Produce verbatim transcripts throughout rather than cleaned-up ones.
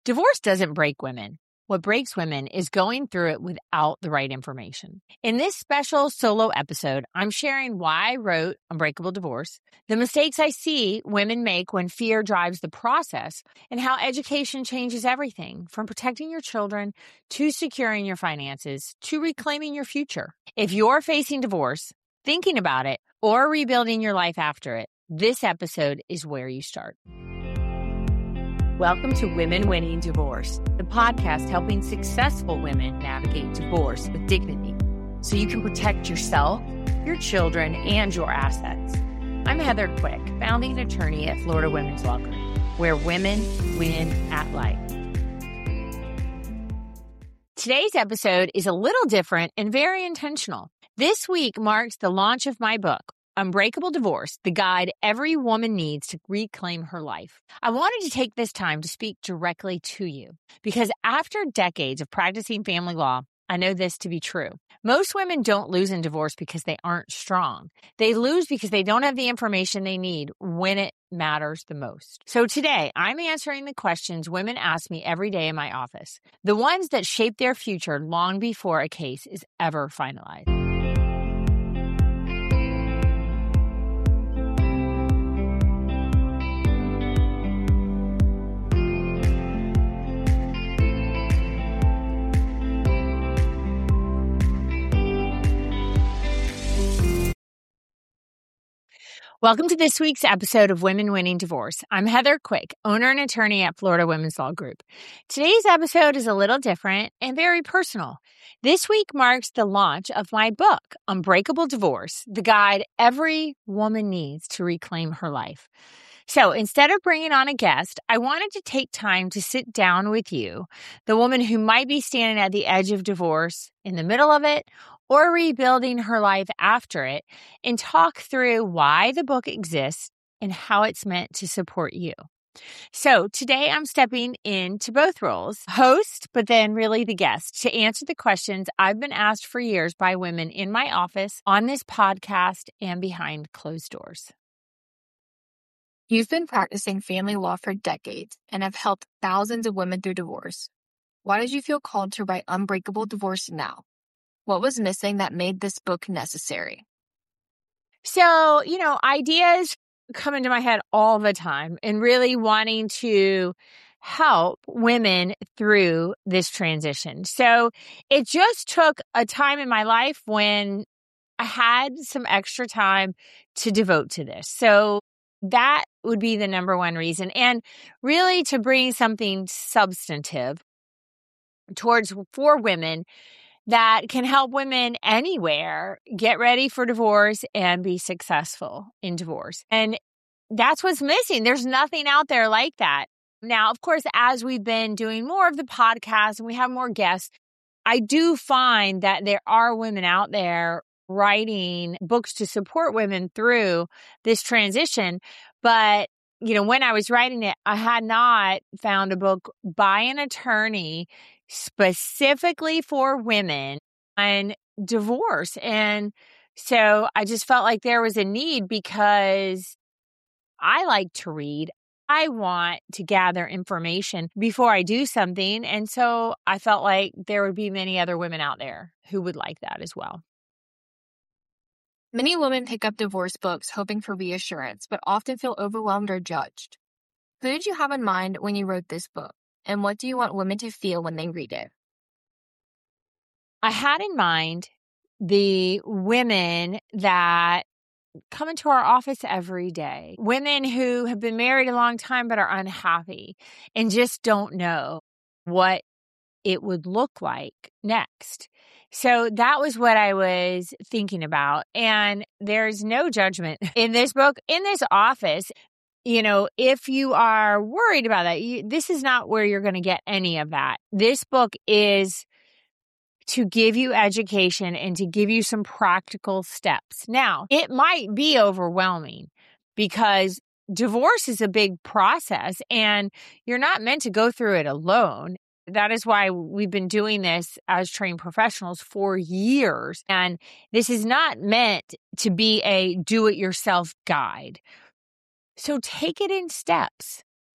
Divorce doesn't break women. What breaks women is going through it without the right information. In this special solo episode, I'm sharing why I wrote Unbreakable Divorce, the mistakes I see women make when fear drives the process, and how education changes everything from protecting your children to securing your finances to reclaiming your future. If you're facing divorce, thinking about it, or rebuilding your life after it, this episode is where you start. Welcome to Women Winning Divorce, the podcast helping successful women navigate divorce with dignity so you can protect yourself, your children, and your assets. I'm Heather Quick, founding attorney at Florida Women's Law Group, where women win at life. Today's episode is a little different and very intentional. This week marks the launch of my book, Unbreakable Divorce, the guide every woman needs to reclaim her life. I wanted to take this time to speak directly to you because after decades of practicing family law, I know this to be true. Most women don't lose in divorce because they aren't strong. They lose because they don't have the information they need when it matters the most. So today, I'm answering the questions women ask me every day in my office, the ones that shape their future long before a case is ever finalized. Welcome to this week's episode of Women Winning Divorce. I'm Heather Quick, owner and attorney at Florida Women's Law Group. Today's episode is a little different and very personal. This week marks the launch of my book, Unbreakable Divorce, the guide every woman needs to reclaim her life. So instead of bringing on a guest, I wanted to take time to sit down with you, the woman who might be standing at the edge of divorce, in the middle of it, or rebuilding her life after it, and talk through why the book exists and how it's meant to support you. So today I'm stepping into both roles, host, but then really the guest, to answer the questions I've been asked for years by women in my office, on this podcast, and behind closed doors. You've been practicing family law for decades and have helped thousands of women through divorce. Why did you feel called to write Unbreakable Divorce now? What was missing that made this book necessary? So, you know, ideas come into my head all the time and really wanting to help women through this transition. So it just took a time in my life when I had some extra time to devote to this. So that would be the number one reason. And really to bring something substantive towards for women that can help women anywhere get ready for divorce and be successful in divorce. And that's what's missing. There's nothing out there like that. Now, of course, as we've been doing more of the podcast and we have more guests, I do find that there are women out there writing books to support women through this transition. But, you know, when I was writing it, I had not found a book by an attorney specifically for women on divorce. And so I just felt like there was a need because I like to read. I want to gather information before I do something. And so I felt like there would be many other women out there who would like that as well. Many women pick up divorce books hoping for reassurance, but often feel overwhelmed or judged. Who did you have in mind when you wrote this book? And what do you want women to feel when they read it? I had in mind the women that come into our office every day. Women who have been married a long time but are unhappy and just don't know what it would look like next. So that was what I was thinking about. And there's no judgment in this book, in this office. You know, if you are worried about that, you, this is not where you're going to get any of that. This book is to give you education and to give you some practical steps. Now, it might be overwhelming because divorce is a big process and you're not meant to go through it alone. That is why we've been doing this as trained professionals for years. And this is not meant to be a do-it-yourself guide. So take it in steps.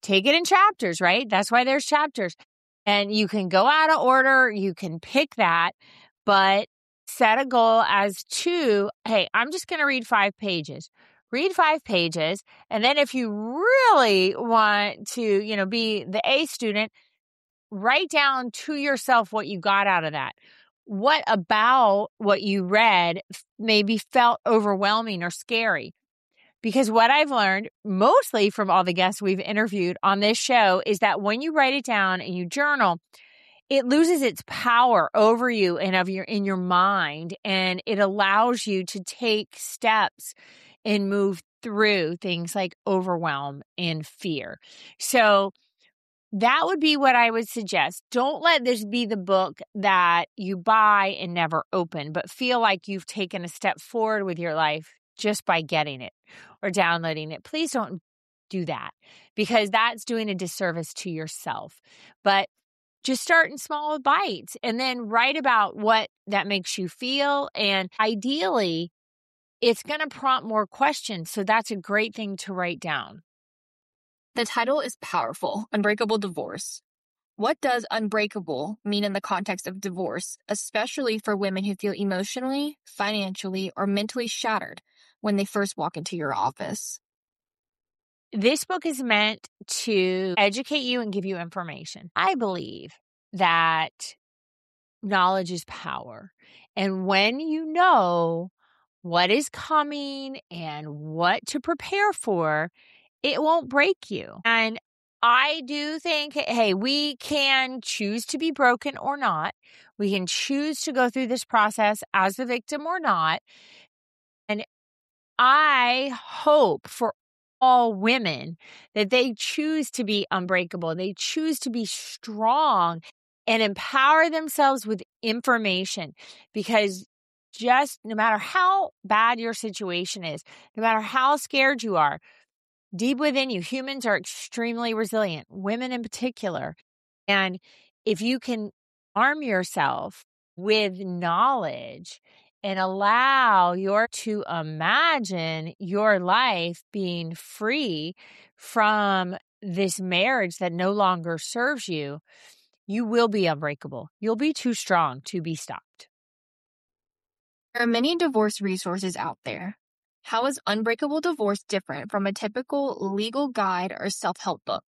take it in chapters, right? That's why there's chapters. And you can go out of order. You can pick that, but set a goal as to, hey, I'm just going to read five pages. Read five pages. And then if you really want to, you know, be the A student, write down to yourself what you got out of that. What about what you read maybe felt overwhelming or scary? Because what I've learned mostly from all the guests we've interviewed on this show is that when you write it down and you journal, it loses its power over you and of your in your mind, and it allows you to take steps and move through things like overwhelm and fear. So that would be what I would suggest. Don't let this be the book that you buy and never open, but feel like you've taken a step forward with your life just by getting it or downloading it. Please don't do that, because that's doing a disservice to yourself. But just start in small bites and then write about what that makes you feel. And ideally, it's going to prompt more questions. So that's a great thing to write down. The title is powerful, Unbreakable Divorce. What does unbreakable mean in the context of divorce, especially for women who feel emotionally, financially, or mentally shattered when they first walk into your office? This book is meant to educate you and give you information. I believe that knowledge is power. And when you know what is coming and what to prepare for, it won't break you. And I do think, hey, we can choose to be broken or not. We can choose to go through this process as the victim or not. And I hope for all women that they choose to be unbreakable. They choose to be strong and empower themselves with information, because just no matter how bad your situation is, no matter how scared you are, deep within you, humans are extremely resilient, women in particular. And if you can arm yourself with knowledge and allow your to imagine your life being free from this marriage that no longer serves you, you will be unbreakable. You'll be too strong to be stopped. There are many divorce resources out there. How is Unbreakable Divorce different from a typical legal guide or self-help book?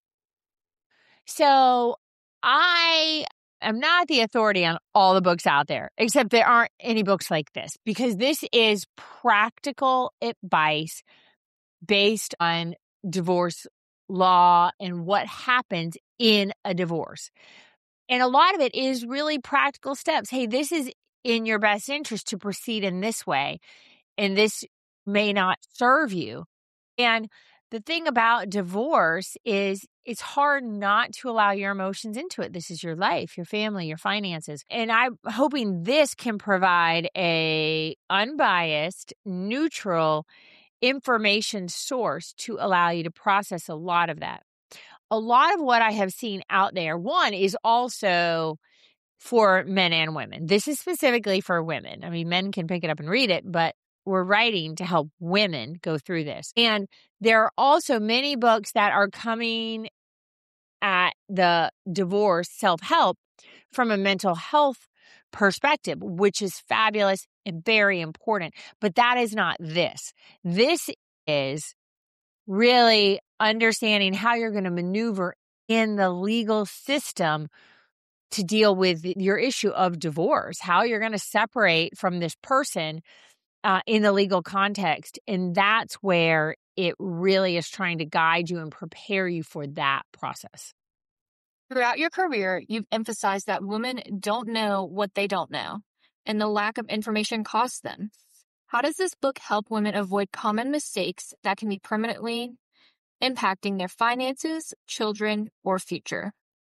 So I am not the authority on all the books out there, except there aren't any books like this, because this is practical advice based on divorce law and what happens in a divorce. And a lot of it is really practical steps. Hey, this is in your best interest to proceed in this way, and this may not serve you. And the thing about divorce is it's hard not to allow your emotions into it. This is your life, your family, your finances. And I'm hoping this can provide a unbiased, neutral information source to allow you to process a lot of that. A lot of what I have seen out there, one, is also for men and women. This is specifically for women. I mean, men can pick it up and read it, but we're writing to help women go through this. And there are also many books that are coming at the divorce self-help from a mental health perspective, which is fabulous and very important. But that is not this. This is really understanding how you're going to maneuver in the legal system to deal with your issue of divorce, how you're going to separate from this person uh, in the legal context. And that's where it really is trying to guide you and prepare you for that process. Throughout your career, you've emphasized that women don't know what they don't know, and the lack of information costs them. How does this book help women avoid common mistakes that can be permanently impacting their finances, children, or future?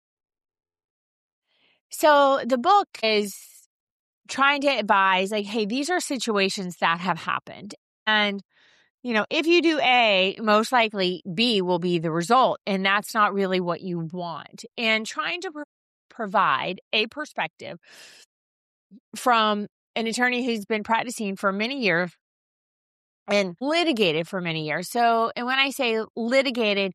So the book is trying to advise, like, hey, these are situations that have happened. And, you know, if you do A, most likely B will be the result. And that's not really what you want. And trying to pro- provide a perspective from an attorney who's been practicing for many years and litigated for many years. So, and when I say litigated,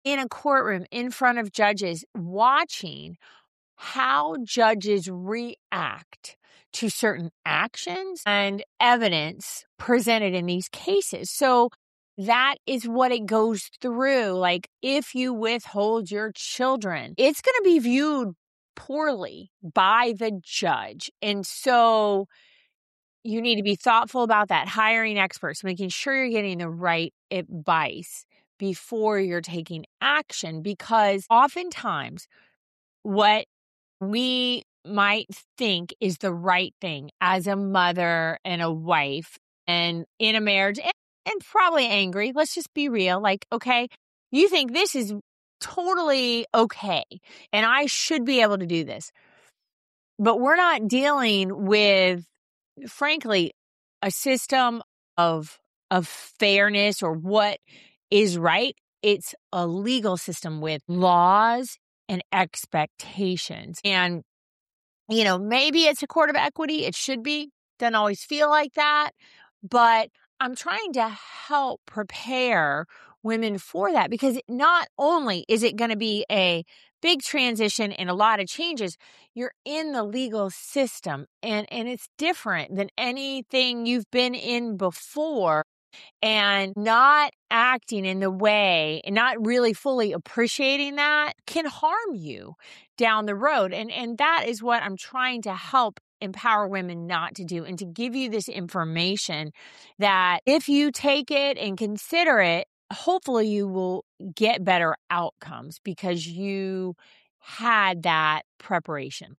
in a courtroom in front of judges, watching how judges react to certain actions and evidence presented in these cases. So that is what it goes through. Like, if you withhold your children, it's going to be viewed poorly by the judge. And so you need to be thoughtful about that, hiring experts, making sure you're getting the right advice before you're taking action, because oftentimes what we might think is the right thing as a mother and a wife and in a marriage, and, and probably angry. Let's just be real. Like, okay, you think this is totally okay and I should be able to do this. But we're not dealing with, frankly, a system of of fairness or what is right. It's a legal system with laws and expectations. And, you know, maybe it's a court of equity. It should be. Doesn't always feel like that. But I'm trying to help prepare women for that, because not only is it going to be a big transition and a lot of changes, you're in the legal system, and, and it's different than anything you've been in before. And not acting in the way and not really fully appreciating that can harm you down the road. And, and that is what I'm trying to help empower women not to do, and to give you this information that if you take it and consider it, hopefully you will get better outcomes because you had that preparation.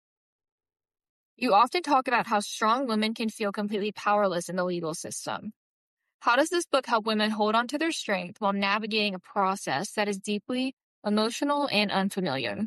You often talk about how strong women can feel completely powerless in the legal system. How does this book help women hold on to their strength while navigating a process that is deeply emotional and unfamiliar?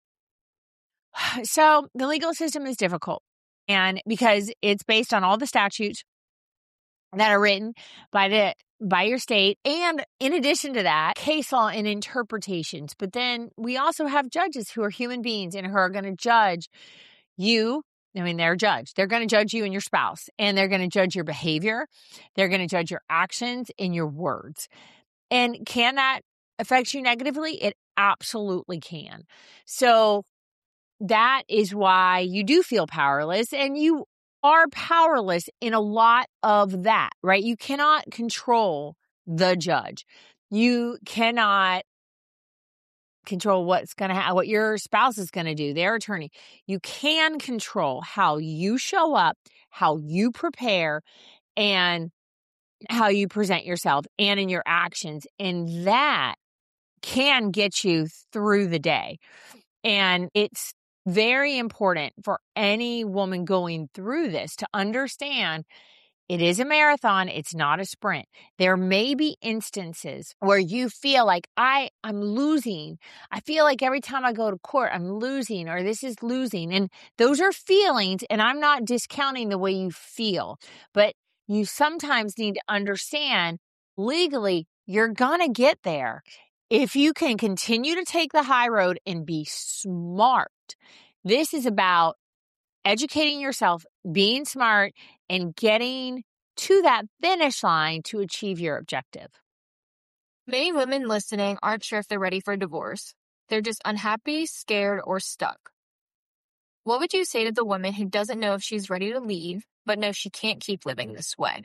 So the legal system is difficult, and because it's based on all the statutes that are written by the by your state, and in addition to that, case law and interpretations. But then we also have judges who are human beings and who are going to judge you. I mean, they're a judge. They're going to judge you and your spouse, and they're going to judge your behavior. They're going to judge your actions and your words. And can that affect you negatively? It absolutely can. So that is why you do feel powerless, and you are powerless in a lot of that, right? You cannot control the judge. You cannot control what's going to happen, what your spouse is going to do, their attorney. You can control how you show up, how you prepare, and how you present yourself and in your actions. And that can get you through the day. And it's very important for any woman going through this to understand it is a marathon. It's not a sprint. There may be instances where you feel like I, I'm losing. I feel like every time I go to court, I'm losing, or this is losing. And those are feelings, and I'm not discounting the way you feel, but you sometimes need to understand legally, you're going to get there. If you can continue to take the high road and be smart. This is about educating yourself, being smart, and getting to that finish line to achieve your objective. Many women listening aren't sure if they're ready for a divorce. They're just unhappy, scared, or stuck. What would you say to the woman who doesn't know if she's ready to leave, but knows she can't keep living this way?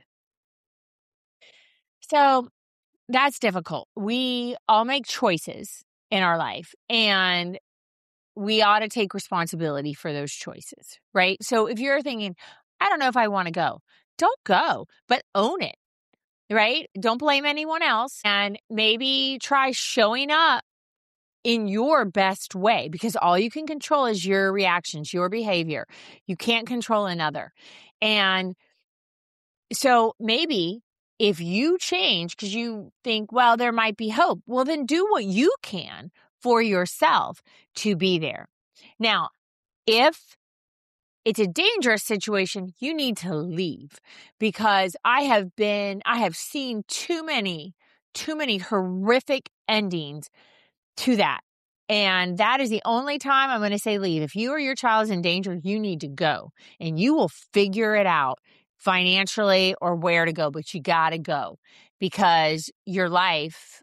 So that's difficult. We all make choices in our life, and we ought to take responsibility for those choices, right? So if you're thinking, I don't know if I want to go, don't go, but own it, right? Don't blame anyone else, and maybe try showing up in your best way, because all you can control is your reactions, your behavior. You can't control another. And so maybe if you change because you think, well, there might be hope, well, then do what you can for yourself to be there. Now, if it's a dangerous situation, you need to leave, because I have been, I have seen too many, too many horrific endings to that. And that is the only time I'm going to say leave. If you or your child is in danger, you need to go, and you will figure it out financially or where to go, but you got to go, because your life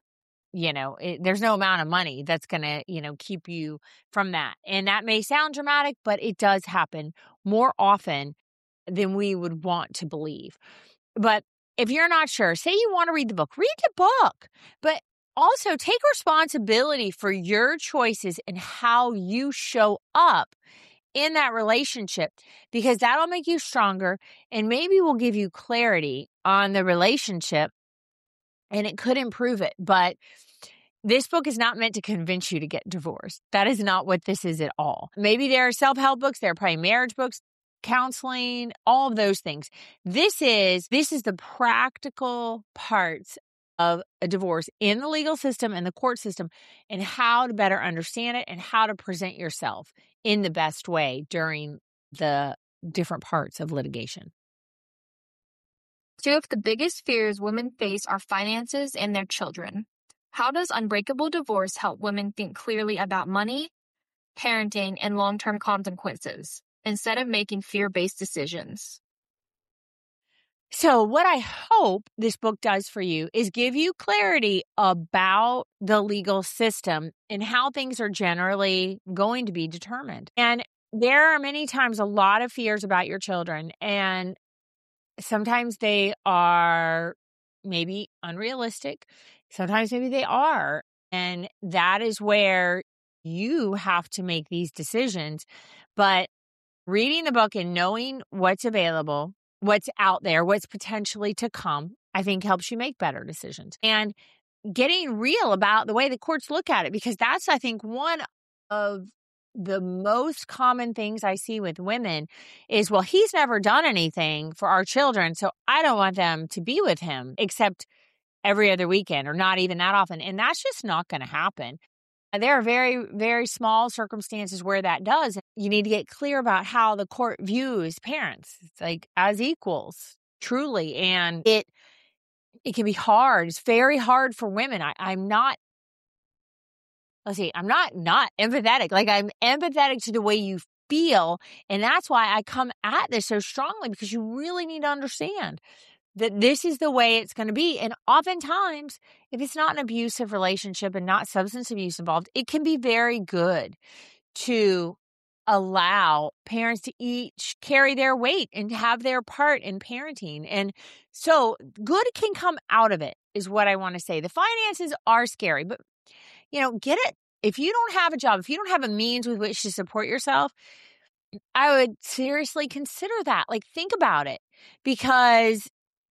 you know, it, there's no amount of money that's going to, you know, keep you from that. And that may sound dramatic, but it does happen more often than we would want to believe. But if you're not sure, say you want to read the book, read the book, but also take responsibility for your choices and how you show up in that relationship, because that'll make you stronger and maybe will give you clarity on the relationship, and it could improve it. But this book is not meant to convince you to get divorced. That is not what this is at all. Maybe there are self-help books, there are probably marriage books, counseling, all of those things. This is this is the practical parts of a divorce in the legal system and the court system, and how to better understand it and how to present yourself in the best way during the different parts of litigation. Two of the biggest fears women face are finances and their children. How does Unbreakable Divorce help women think clearly about money, parenting, and long-term consequences instead of making fear-based decisions? So what I hope this book does for you is give you clarity about the legal system and how things are generally going to be determined. And there are many times a lot of fears about your children, and sometimes they are maybe unrealistic. Sometimes maybe they are. And that is where you have to make these decisions. But reading the book and knowing what's available, what's out there, what's potentially to come, I think helps you make better decisions. And getting real about the way the courts look at it, because that's, I think, one of the most common things I see with women is, well, he's never done anything for our children, so I don't want them to be with him except every other weekend or not even that often. And that's just not going to happen. There are very, very small circumstances where that does. You need to get clear about how the court views parents. It's like as equals, truly. And it it can be hard. It's very hard for women. I, I'm not, let's see, I'm not not empathetic. Like I'm empathetic to the way you feel. And that's why I come at this so strongly, because you really need to understand that this is the way it's going to be. And oftentimes, if it's not an abusive relationship and not substance abuse involved, it can be very good to allow parents to each carry their weight and have their part in parenting. And so good can come out of it is what I want to say. The finances are scary, but you know, get it. If you don't have a job, if you don't have a means with which to support yourself, I would seriously consider that. Like, think about it, because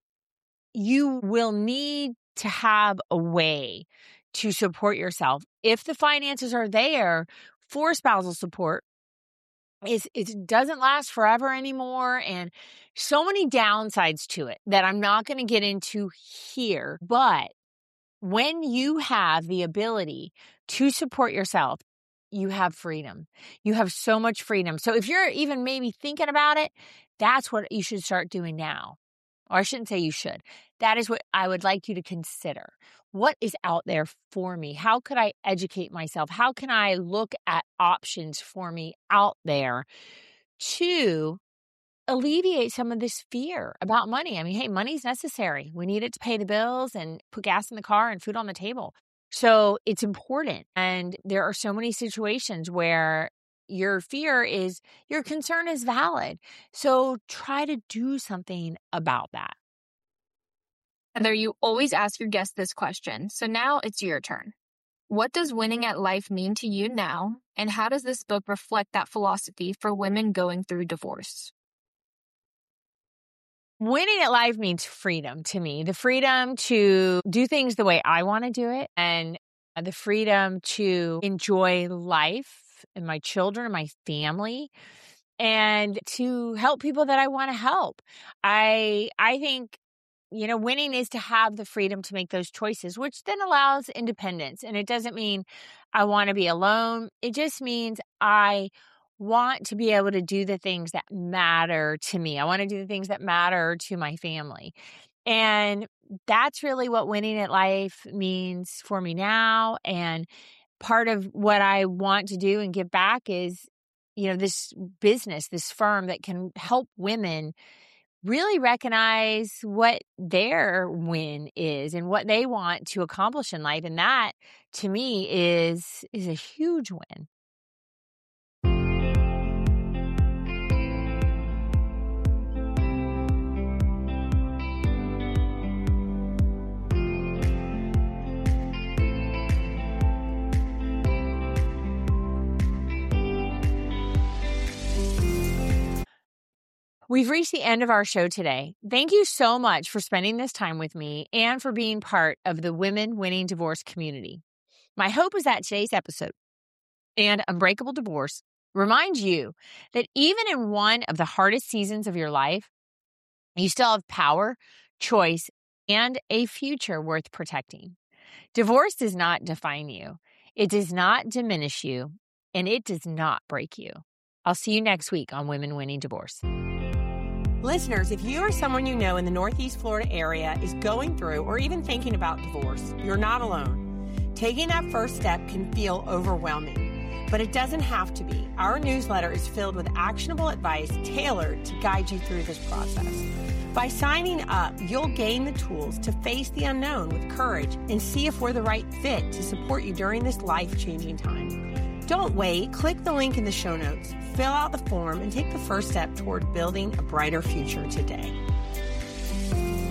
you will need to have a way to support yourself. If the finances are there for spousal support, it's, it doesn't last forever anymore. And so many downsides to it that I'm not going to get into here. But when you have the ability to support yourself, you have freedom. You have so much freedom. So if you're even maybe thinking about it, that's what you should start doing now. Or I shouldn't say you should. That is what I would like you to consider. What is out there for me? How could I educate myself? How can I look at options for me out there to alleviate some of this fear about money? I mean, hey, money's necessary. We need it to pay the bills and put gas in the car and food on the table. So it's important. And there are so many situations where your fear is, your concern is valid. So try to do something about that. Heather, you always ask your guests this question. So now it's your turn. What does winning at life mean to you now? And how does this book reflect that philosophy for women going through divorce? Winning at life means freedom to me. The freedom to do things the way I want to do it, and the freedom to enjoy life and my children and my family, and to help people that I want to help. I I think, you know, winning is to have the freedom to make those choices, which then allows independence. And it doesn't mean I want to be alone. It just means I want to be able to do the things that matter to me. I want to do the things that matter to my family. And that's really what winning at life means for me now. And part of what I want to do and give back is, you know, this business, this firm that can help women really recognize what their win is and what they want to accomplish in life. And that, to me, is, is a huge win. We've reached the end of our show today. Thank you so much for spending this time with me and for being part of the Women Winning Divorce community. My hope is that today's episode and Unbreakable Divorce reminds you that even in one of the hardest seasons of your life, you still have power, choice, and a future worth protecting. Divorce does not define you. It does not diminish you, and it does not break you. I'll see you next week on Women Winning Divorce. Listeners, if you or someone you know in the Northeast Florida area is going through or even thinking about divorce, you're not alone. Taking that first step can feel overwhelming, but it doesn't have to be. Our newsletter is filled with actionable advice tailored to guide you through this process. By signing up, you'll gain the tools to face the unknown with courage and see if we're the right fit to support you during this life-changing time. Don't wait. Click the link in the show notes, fill out the form, and take the first step toward building a brighter future today.